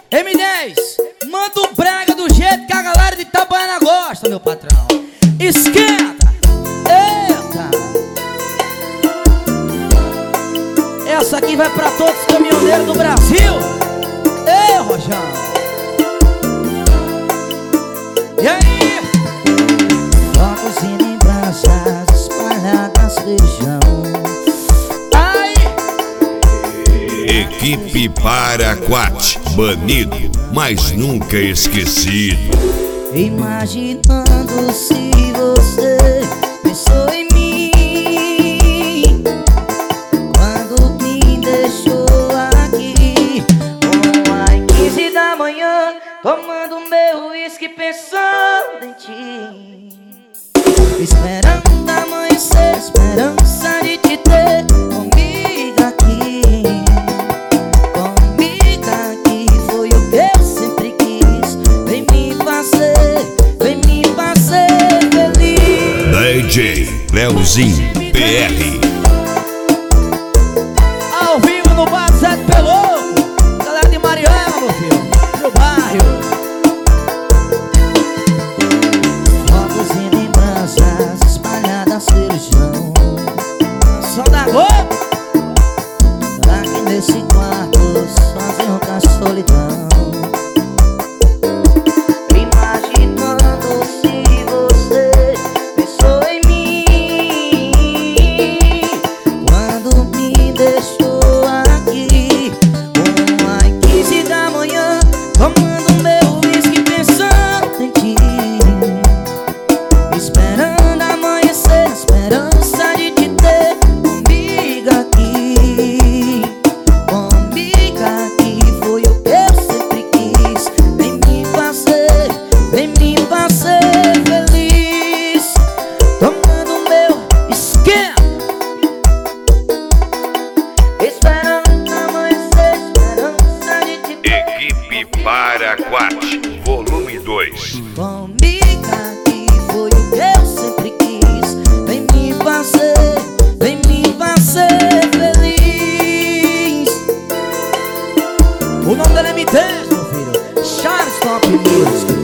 M10, manda o brega do jeito que a galera de Itabaiana gosta, meu patrão. Esquenta! Eita! Essa aqui vai pra todos os caminhoneiros do Brasil. Ei, Rojão! E aí? Focos e lembranças espalhadas feijão. Ai! Equipe Paraquat, banido, mas nunca esquecido. Imaginando se você pensou em mim quando me deixou aqui, às 15 da manhã, tomando meu uísque pensando em ti, esperando amanhecer, esperança de te ter comigo aqui. Comigo aqui foi o que eu sempre quis. Vem me fazer feliz. DJ Leozinho PR. Ao vivo no Bar Zé Pelouco, galera de Mariana, meu filho, meu bairro. Fotos e lembranças espalhadas pelo chão. Som da Globo. Aqui nesse quarto, sozinho com a solidão. Imaginando se você pensou em mim quando me deixou aqui, às 15 da manhã, tomando meu uísque pensando em ti, esperando amanhecer, esperança de te ter comigo aqui. Comigo aqui foi o que eu sempre quis. Vem me fazer feliz. Tomando meu Esquenta! esperando amanhecer, esperança de te ter Equipe Paraquat, volume 2. comigo aqui foi o que eu sempre quis. Vem me fazer feliz. O nome dele é M10, meu filho. Charles Top Music.